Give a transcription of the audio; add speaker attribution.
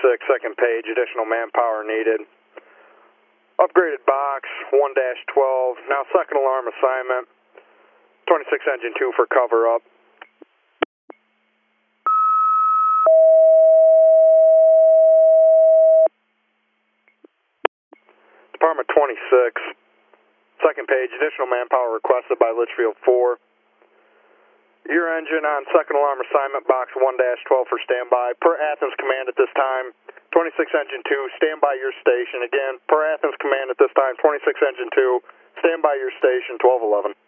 Speaker 1: second page, additional manpower needed. Upgraded box, 1-12, now second alarm assignment, 26 engine 2 for cover up. Department 26, second page, additional manpower requested by Litchfield 4. Your engine on second alarm assignment, box 1-12 for standby. Per Athens command at this time, 26 engine 2, stand by your station. Again, per Athens command at this time, 26 engine 2, stand by your station, 1211.